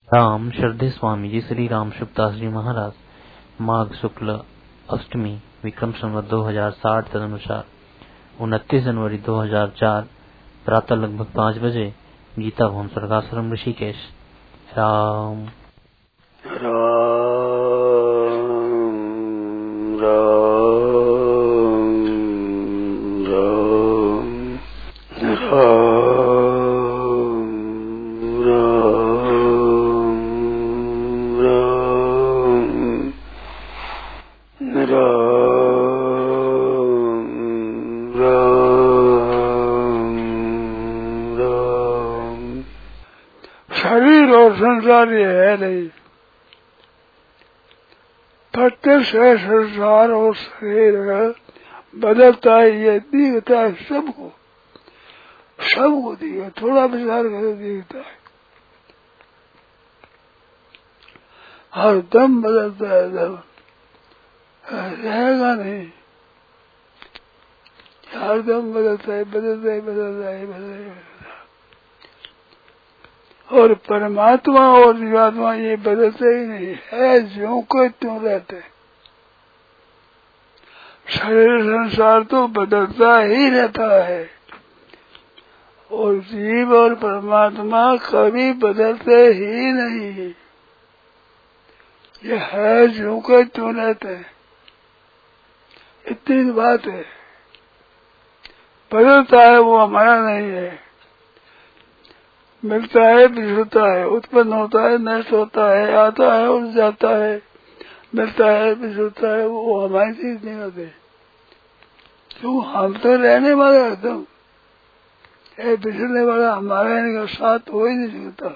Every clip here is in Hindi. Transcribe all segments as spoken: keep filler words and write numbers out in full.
राम श्रद्धे स्वामी जी श्री राम शिवदास जी महाराज माघ शुक्ल अष्टमी विक्रम संवत दो हजार साठ तदनुसार उनतीस जनवरी दो हजार चार प्रातः लगभग पाँच बजे गीता भवन स्वर्गाश्रम ऋषिकेश। राम राम राम शरीर और संसार ये है नहीं, प्रत्यक्ष है संसार और शरीर बदलता है, ये दिखता है सबको, सबको दिखता है, थोड़ा विचार करके दिखता है, हर दम बदलता है, दम रहेगा नहीं, हर दम बदलता है, बदलता है, बदलता है, बदलता है। और परमात्मा और जीवात्मा ये बदलते ही नहीं है, ज्यों को त्यों रहते हैं। शरीर संसार तो बदलता ही रहता है और जीव और परमात्मा कभी बदलते ही नहीं, ये है ज्यों को त्यों रहते हैं, इतनी बात है। बदलता है वो हमारा नहीं है, मिलता है बिछड़ता है, उत्पन्न होता है नष्ट होता है, आता है उड़ जाता है, मिलता है बिछड़ता है, वो हमारी चीज नहीं होते। क्यों? हम तो रहने वाले एकदम, ये बिछड़ने वाला हमारा इनका साथ हो ही नहीं सकता।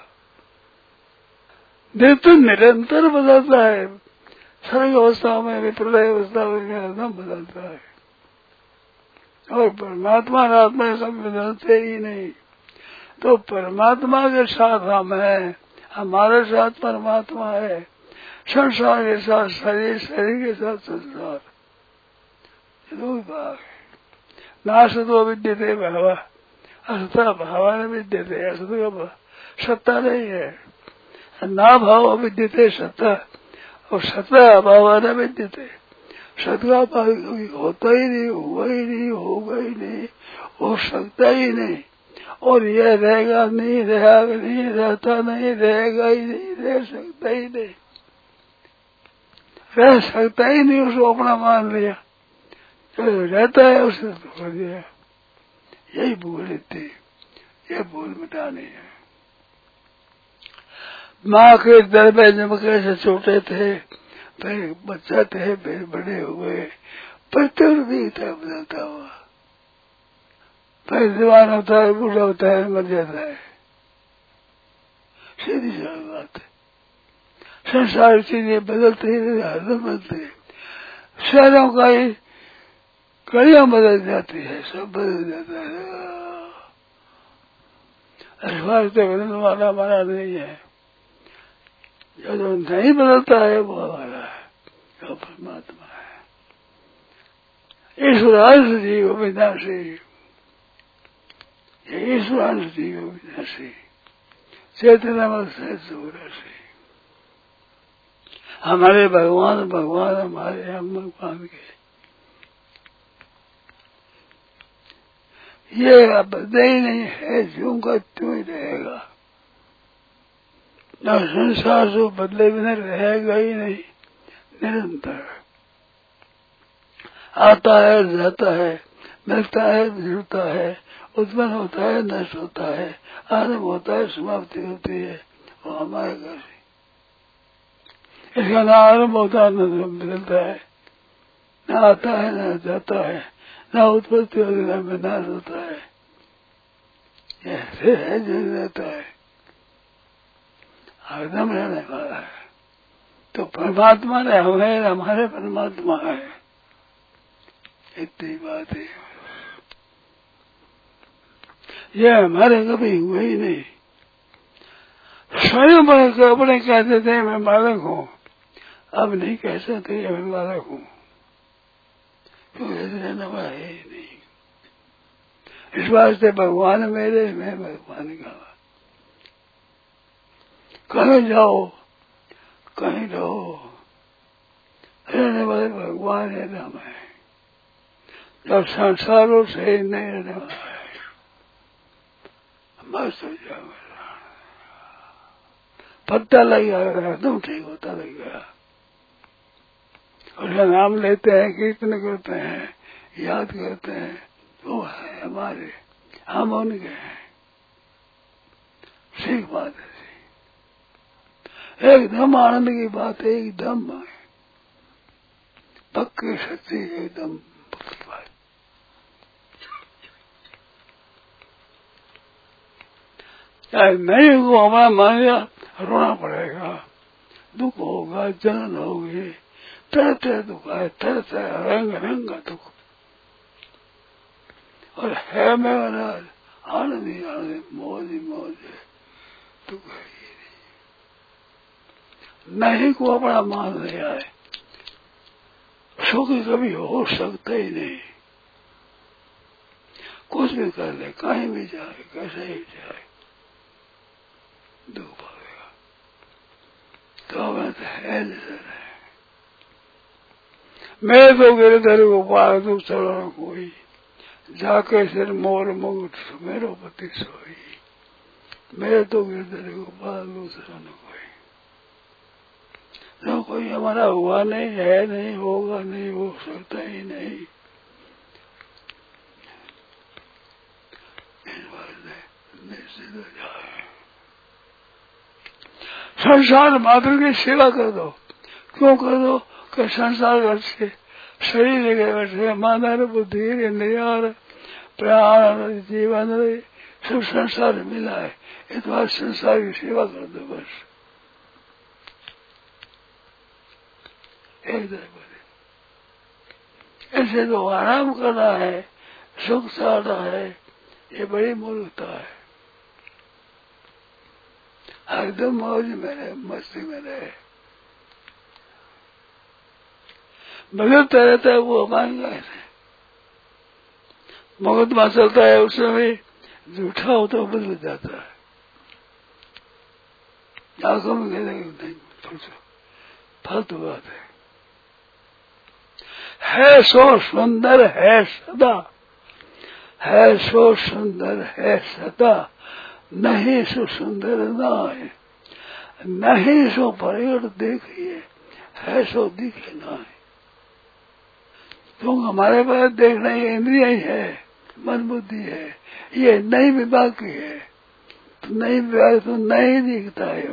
देव तो निरंतर बदलता है, सर्ग अवस्था में भी प्रलय अवस्था में एकदम बदलता है, और परमात्मा आत्मा सब बदलते ही नहीं। तो परमात्मा के साथ हम हैं, हमारे साथ परमात्मा है, संसार के साथ शरीर, शरीर के साथ संसार, दो भाग है। नासतो विद्यते भावा असता भावा न विद्यते, असत का सत्ता नहीं है, ना भाव विद्यते सत्ता, और सत्ता अभाव न विद्यते, सत का भाव होता ही नहीं, हुआ ही नहीं, होगा ही नहीं, हो सकता ही नहीं, और यह रहेगा नहीं, रहेगा नहीं, रहता नहीं, रहेगा ही नहीं, रह सकता ही नहीं, रह सकता ही नहीं, उसको अपना मान लिया, तो रहता है उसे छोड़ दिया। यही भूल थी, ये भूल मिटानी है। माँ के दर में जब कैसे छोटे थे, फिर बच्चा थे, फिर बड़े हुए, प्रत्येक भी था बदलता हुआ, फिर जवान होता है, बूढ़ा होता है, मर जाता है, सीधी सारी बात है। संसार चीजें बदलते ही हरदम बदलते हैं, शहरों का ही कड़ियां बदल जाती है, सब बदल जाता है। स्वास्थ्य बदलने वाला हमारा नहीं है, जो जो नहीं बदलता है वो हमारा है, जो परमात्मा है। ईश्वरांश जीव विनाशी, ये ईश्वरांश जीव विनाशी, चेतना से से हमारे भगवान भगवान हमारे, हम भगवान के, ये बदले ही नहीं है, ज्यों का त्यों ही रहेगा। न संसार से बदले बिना रहेगा ही नहीं, निरंतर आता है, जाता है, मिलता है, बिछड़ता है, उत्पन्न होता है, नष्ट होता है, आरंभ होता है, समाप्ति होती है, वो हमारे घर से। इसका न आरंभ होता है, न बदलता है, न आता है, न जाता है, न उत्पत्ति होती है, न विनाश होता है, ऐसे है जो रहता है, हरदम रहने वाला है। तो परमात्मा ने हमें, हमारे परमात्मा है, इतनी बात है। ये हमारे कभी हुए ही नहीं, स्वयं अपने कहते थे मैं मालिक हूँ, अब नहीं कह सकते मैं मालिक हूँ, क्योंकि रहने वाला है ही नहीं। इस वास्ते भगवान मेरे, मैं भगवान का। कहीं जाओ कहीं रहो, रहने वाले भगवान है नाम है। जब संसारों से नहीं रहने वाला है, मस्त हो जाएगा, पत्ता लग जाएगा, एकदम ठीक होता लग गया। और नाम लेते हैं, कीर्तन करते हैं, याद करते हैं, वो है हमारे, हम उनके हैं। ठीक बात है, एकदम आनंद की बात है, एकदम पक्की सच्ची, एकदम पक्की बात। नहीं को हमारा मान लिया, रोना पड़ेगा, दुख होगा, जलन होगी, तरह तरह दुख है, तरह तरह रंग रंग का दुख। और है मेरा आनंद ही आनंद, मौज ही मौज है, दुख है ही नहीं। नहीं को अपना मान लिया है, सुख कभी हो सकता ही नहीं। कुछ भी कर ले, कहीं भी जाए, कैसे ही जाए, दुख पड़ेगा। तो हमें तो है नजर है, मैं तो गिरधर गोपाल तू चलो कोई, जाके सिर मोर मुकुट मेरो पति सोई। मैं तो गिरधर गोपाल तू चलो कोई, जो कोई हमारा हुआ नहीं है, नहीं होगा, नहीं हो सकता ही नहीं। निश्चित हो जाए, संसार मात्र की सेवा कर दो। क्यों कर दो? कि संसार घर से शरीर के बैठे मानव बुद्धि इंद्रिया प्राण जीवन सब संसार मिला है, इस बार संसार की सेवा कर दो बस। एक तरह ऐसे तो आराम करना है, सुख चाहना है, ये बड़ी मूर्खता है। एकदम मौज में रहे, मस्ती में रहे, बदलता रहता है वो हमारे है। मुकदमा चलता है, उसमें भी झूठा हो तो बदल जाता है। आंखों में कहते नहीं, फालतू बात है। है सो सुंदर है सदा, है सो सुंदर है सदा, नहीं सो सुंदर ना है, नहीं सो प्रगट देखिए, है सो दिखे ना है। तो हमारे पास देखना ये इंद्रिया ही है, मन बुद्धि है, ये नहीं भी बाकी है, तो नहीं भी तो नहीं दिखता है।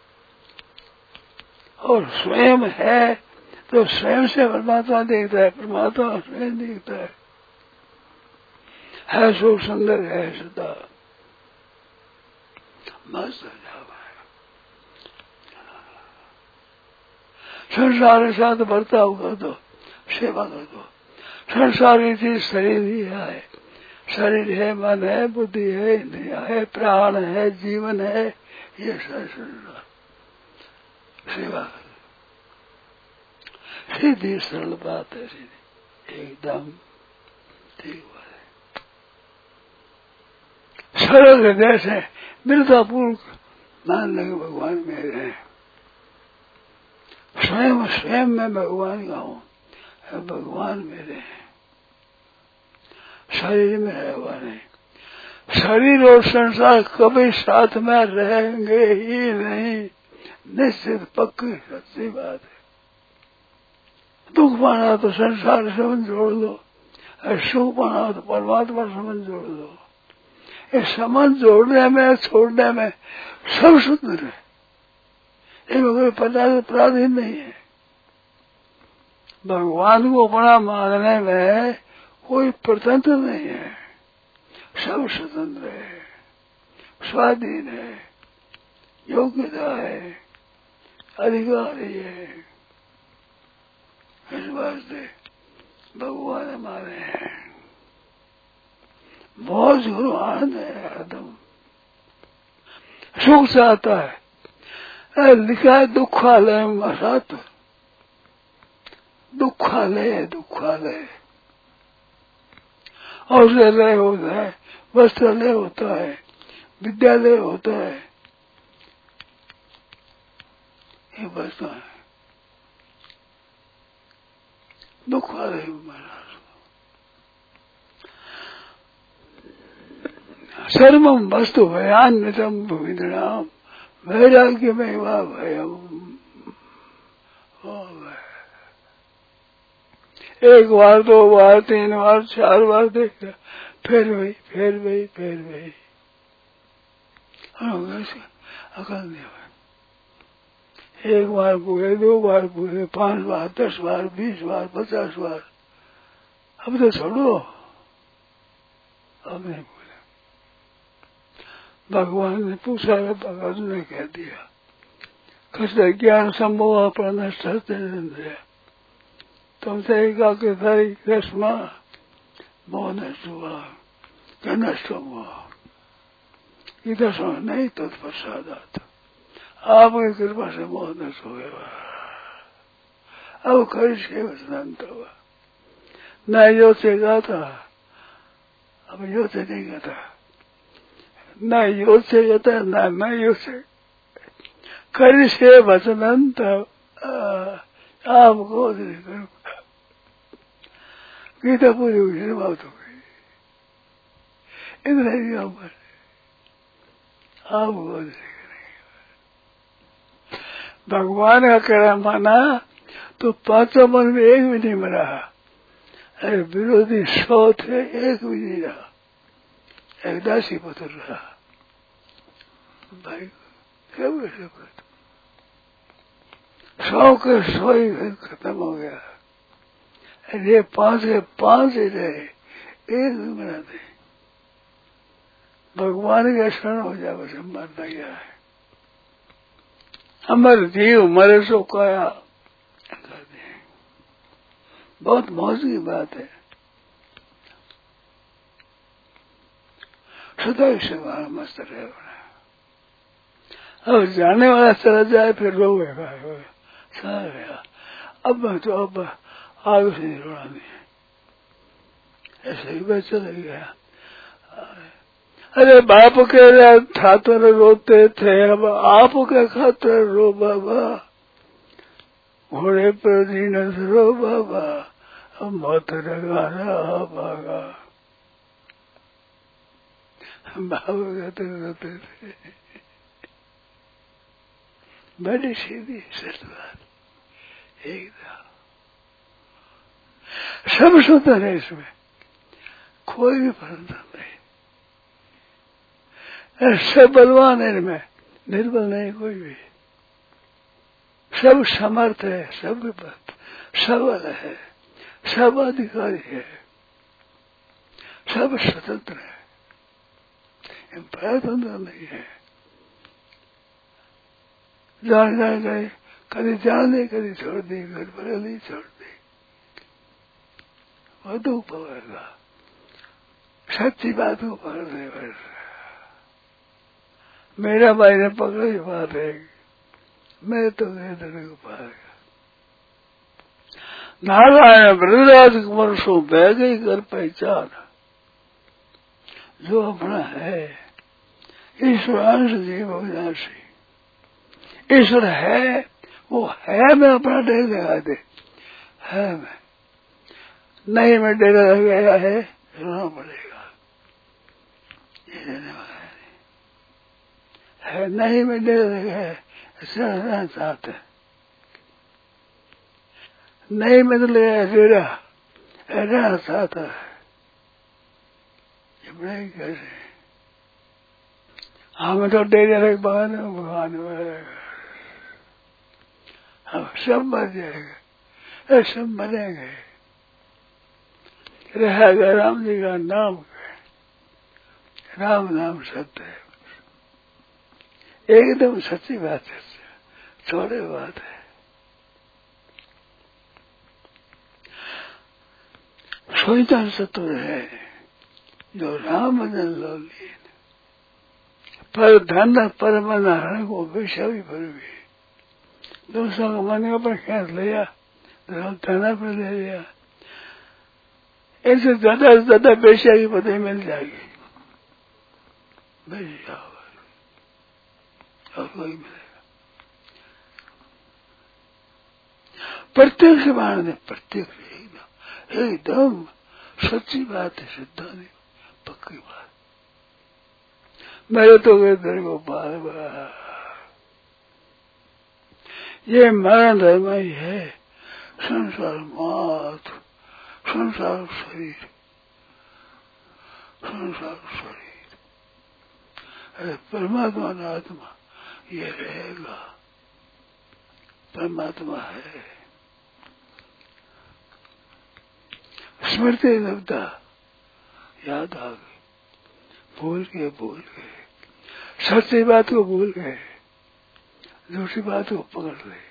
और स्वयं है तो स्वयं से परमात्मा देखता है, परमात्मा स्वयं दिखता है। है सो सुंदर है सदा, मस्त हो जावा है। संसार के साथ बर्ताव कर दो, सेवा कर दो। संसार की चीज शरीर ही है, शरीर है, मन है, बुद्धि है, इंद्रिया है, प्राण है, जीवन है, ये संसार सेवा कर। सीधी सरल बात है, सीधी एकदम ठीक बात है। सरल हृदय से दृढ़तापूर्वक मान लगे भगवान मेरे हैं, स्वयं स्वयं में भगवान का हूँ, भगवान मेरे हैं, शरीर में रहे हुआ नहीं। शरीर और संसार कभी साथ में रहेंगे ही नहीं, निश्चित पक्की सच्ची बात है। दुख पाना तो संसार से संबंध जोड़ दो, और सुख पाना तो परमात्मा से संबंध जोड़ दो। इस संबंध जोड़ने में छोड़ने में सब सुंदर है, इसमें कोई पराधीन नहीं है। भगवान को अपना मानने में कोई प्रतंत्र नहीं है, सब स्वतंत्र है, स्वाधीन है, योग्यता है, अधिकारी है। इस वास्ते भगवान हमारे हैं, बहुत गुरु आनंद है, एकदम सुख से आता है। लिखा है दुखालय मसात, दुखालय दुखालय, औषधालय होता है, वस्त्रालय होता है, विद्यालय होता है, ये वस्तु है दुख वाले महाराज सर्वम वस्तु भयान्वितम भूमिदृणाम वैराग्य में वह भयम। एक बार दो बार तीन बार चार बार देखा फिर वही फिर वही फिर वही अकल नहीं हुआ। एक बार पूरे दो बार पूरे पांच बार दस बार बीस बार पचास बार अब तो छोड़ो अब नहीं बोले। भगवान ने पूछा भगवान ने कह दिया कृष्ण ज्ञान संभव प्रणष्ट तुमसे एका के सारी कृष्णा मोह नष्ट हुआ क्या नष्ट हुआ इधर सो नहीं तत्पश्चात आपकी कृपा से मोह नष्ट हो गया। अब खरीद के वसंत हुआ न यो से गाता अब यो से नहीं गाता न यो से गाता न मैं यो से खरीद से वसंत आपको गीता पूरी हुई समाप्त हो गई इतना ही आप भगवान का कहना माना तो पांचों मन में एक भी नहीं मरा। अरे विरोधी सौ थे एक भी नहीं रहा एक दासी पुत्र रहा भाई सब ऐसे सौ के सौ ही खत्म हो गया। अरे पांच के पांच ही रहे एक भी मरा नहीं। भगवान का शरण हो जाए बस मरना क्या है। अमर जीव मरे सो काया बहुत मौज की बात है। सदा सेवा मस्त रहे अब जाने वाला चला जाए फिर रोएगा सारा अब मैं तो अब आगे से नहीं रोना नहीं ऐसे ही मैं चला गया। अरे बाप के खातर रोते थे अब आप के खातर रो बाबा घोड़े पर दीनस रो बाबा अब मौत रगाना भागा बाप कहते रोते थे बड़ी सीधी सच एकदम सब सुंदर है इसमें कोई भी परंतु नहीं। सब बलवान है इनमें निर्बल नहीं कोई भी। सब समर्थ है सब विपत्त सबल है सब अधिकारी है सब स्वतंत्र है परतंत्र नहीं है। जान जान गए कभी जान दी कभी छोड़ दी घर पर नहीं छोड़ दी वो दुख पवेगा सच्ची बात को पकड़ने पर मेरा भाई ने पकड़ी बात है मैं तो वेदन को पाएगा। नारायण ब्रजराज कुमार सो बह गई कर पहचान जो अपना है ईश्वरांश जीव अविनाशी ईश्वर है वो है मैं अपना डेरा लगा दे है मैं नहीं मैं डेरा लगाया है रहना पड़ेगा ये रहने वाला है नहीं मैं डेरा लगाया ऐसा रहना चाहते नहीं मैं तो लगाया डेरा रहना चाहता है ये बड़ा कैसे हमें तो डेरा लग भगवान भगवान हम सब मर जाएगा सब मरेंगे रहेगा राम जी का नाम राम नाम सत्य है एकदम सच्ची बात है छोड़े बात है। सोचता सत्य है जो राम जन लो लीन पर धन पर मन हरण को विषय भी भर भी दूसरों को मन का पर खेस लिया धना पर ले लिया ऐसे ज्यादा से ज्यादा पेशा की पता मिल जाएगी और कोई मिलेगा प्रत्यक्ष मानने प्रत्यक्ष एकदम एकदम सच्ची बात है, सिद्धांत पक्की बात। मेरे तो गए तेरे को बार बार ये मरण धर्म ही है, संसार मात्र, संसार शरीर, संसार शरीर, अरे परमात्मा न आत्मा ये रहेगा, परमात्मा है। स्मृति लब्धा याद आ गई, भूल गए भूल गए, सच्ची बात को भूल गए, झूठी बात को पकड़ ले।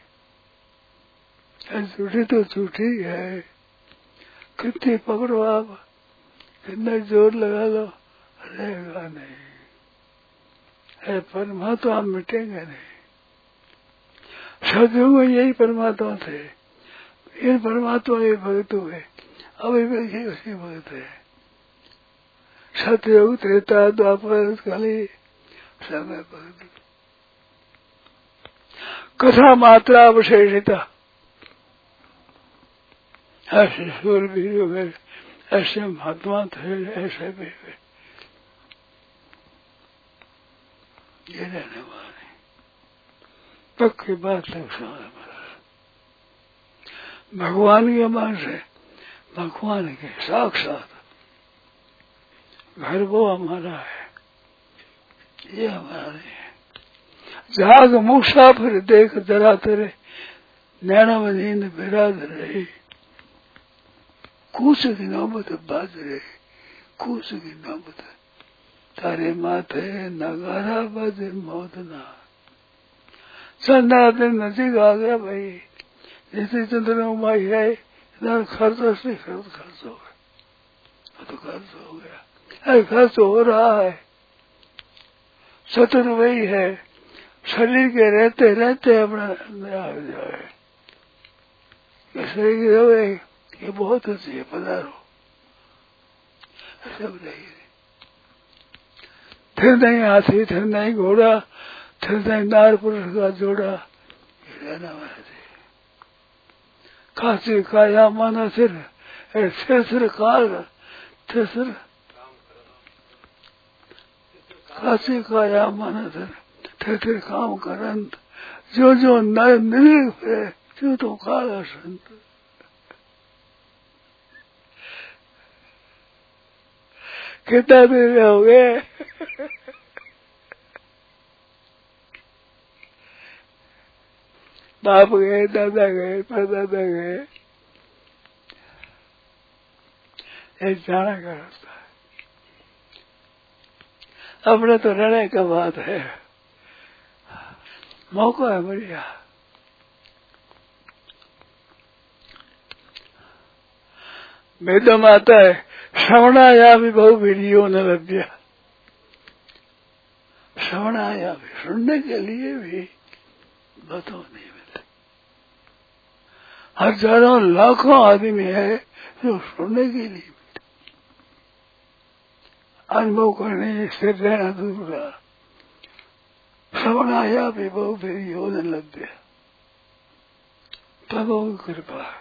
झूठी तो झूठी है, कितनी पकड़ो आप, कितना जोर लगा लो, रहेगा नहीं। है परमात्मा मिटेंगे नहीं। सदयुग में यही परमात्मा थे, इन परमात्मा के भक्त हुए, अभी भी उसी भक्त है। सतयुग त्रेता द्वापर कली समय भक्त, कथा मात्रा अवशेषिता, ऐसे सूरवीर वगैरह, ऐसे महात्मा थे, ऐसे भी ये रहने वाले पक्की बात है। भगवान के मन से, भगवान के साक्षात घर वो हमारा है, ये हमारा नहीं है। जाग मुसाफिर देख जरा तेरे नैना में नींद बिराद रही, कूस की नौबत बाज रही, कूस की नौबत तारे माथे नगारा बजे मौत ना। चंदा दिन नजीक आ गया भाई, जैसे चंद्रमा है इधर खर्च से खर्च खर्च हो गया, तो खर्च हो गया, अरे खर्च हो रहा है। सतन वही है, शरीर के रहते रहते अपना आ जाए, शरीर के रहे ये बहुत अच्छी है, पधारो सब नहीं। फिर नहीं हाथी, फिर नहीं घोड़ा, फिर नहीं नार पुरुष का जोड़ा, ये रहना वाला थे। काशी काया माना सिर, सिर सिर काल, फिर सिर काशी काया माना सिर, फिर फिर काम करंत, जो जो नर निरीख है, जो तो काला संत। कितना दिन हो गए बाप गए, दादा गए, परदादा गए, ये जाना का रास्ता है। अपने तो रहने का बात है, मौका है बढ़िया। वेदम आता है, श्रवणाया भी बहु वीडियो न लभ्या, श्रवणाया भी सुनने के लिए भी बताओ नहीं मिलते। हजारों लाखों आदमी है जो सुनने के लिए मिलते, अनुभव करने से रहना दूर रहा। श्रवणाया भी बहु वीडियो न लभ्या, प्रभु की कृपा है,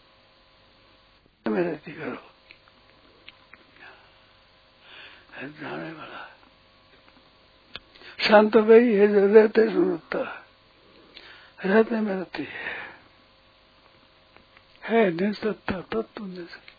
मेरे करो जाने वाला शांत वही है जो रहते सुनता है, रहते में रहती है, है निसत्ता तत्व निसत्ता,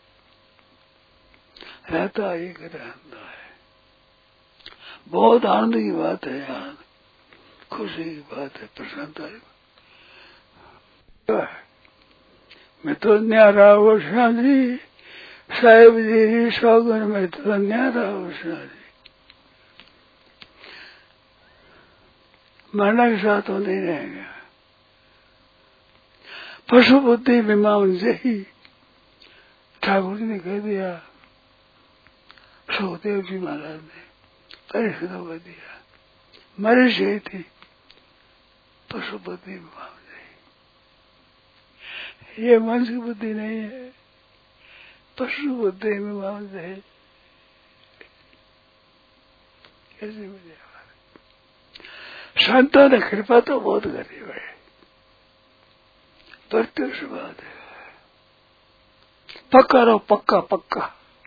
रहता एक रहता है। बहुत आनंद की बात है, आनंद खुशी की बात है, प्रसन्नता की बात है। मैं तो न्यारा हो शादी साहेब जी सौगन में तो न्यारा हो शादी, मरना के साथ तो नहीं रहेगा। पशु बुद्धि मीमांसा ही ठाकुर जी ने कह दिया, सुखदेव जी महाराज ने परिषद कर दिया, मरी से थी पशु बुद्धि मीमांसा, ये मनुष्य बुद्धि नहीं है, पशु बुद्धि मीमांसा है। कैसे मिले? संतों ने कृपा तो बहुत करी है, प्रत्यक्ष बात है। पक्का रहो, पक्का पक्का।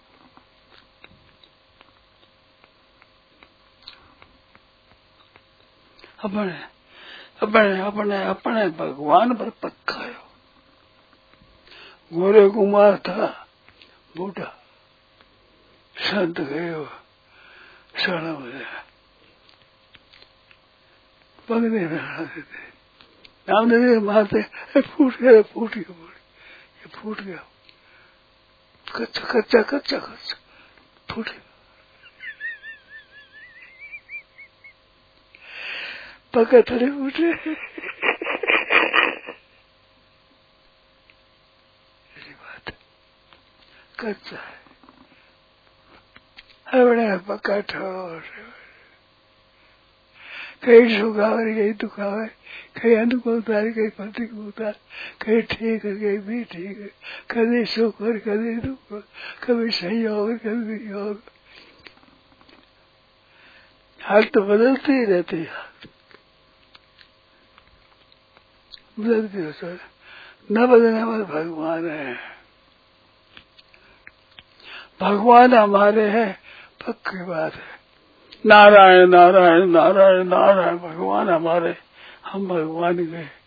अपने अपने अपने अपने भगवान पर पक्का है। गोरे कुमार था बूढ़ा, संत गए हो साड़ा बजा पगने रहना देते, नाम दे मारते, फूट गया फूट गया ये फूट गया, कच्चा कच्चा कच्चा कच्चा फूट गया, पक्का थोड़े फूटे। ऐसी बात कच्चा है, अपने पक्का ठोर, कहीं सुखावे कहीं दुखावे, कहीं अनु को उतारे कहीं पति को उतार, कहीं ठीक है कहीं भी ठीक है, कभी सुख और कभी दुख, कभी संयोग कभी वियोग, हाल तो बदलते ही रहते हैं, बदलते हो सर, न बदलने वाले भगवान है, भगवान हमारे हैं, पक्की बात है। नारायण नारायण नारायण नारायण, भगवान हमारे, हम भगवान के।